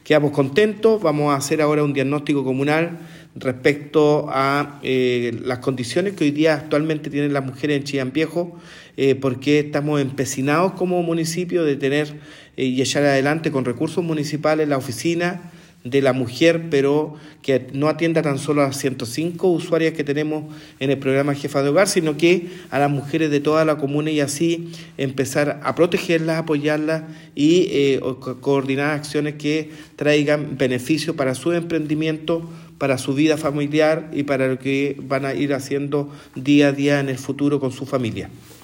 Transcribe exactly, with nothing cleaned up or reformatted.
quedamos contentos. Vamos a hacer ahora un diagnóstico comunal respecto a eh, las condiciones que hoy día actualmente tienen las mujeres en Chillán Viejo, eh, porque estamos empecinados como municipio de tener eh, y echar adelante con recursos municipales la oficina de la mujer, pero que no atienda tan solo a las ciento cinco usuarias que tenemos en el programa Jefa de Hogar, sino que a las mujeres de toda la comuna, y así empezar a protegerlas, apoyarlas y eh, co- coordinar acciones que traigan beneficios para su emprendimiento, para su vida familiar y para lo que van a ir haciendo día a día en el futuro con su familia.